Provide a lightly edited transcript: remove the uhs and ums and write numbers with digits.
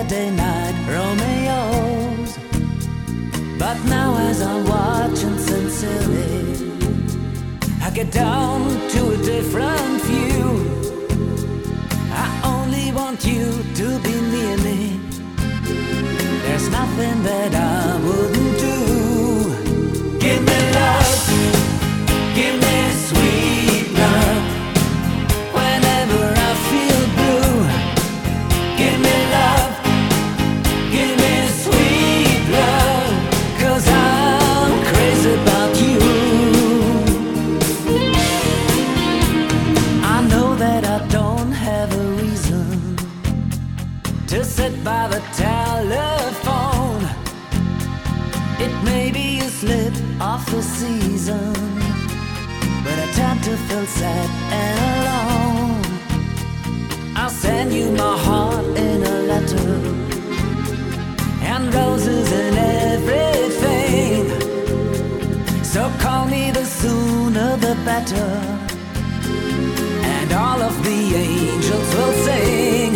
Saturday night Romeos. But now as I'm watching sincerely, I get down to a different view. I only want you to be near me. There's nothing that I wouldn't do. Give me love, give me sweet love. Whenever I feel blue, give me love, give me sweet love. 'Cause I'm crazy about you. I know that I don't have a reason to sit by the telephone. It may be a slip of the season, but I tend to feel sad and alone. I'll send you my heart in a letter, and roses and everything. So call me, the sooner the better, and all of the angels will sing.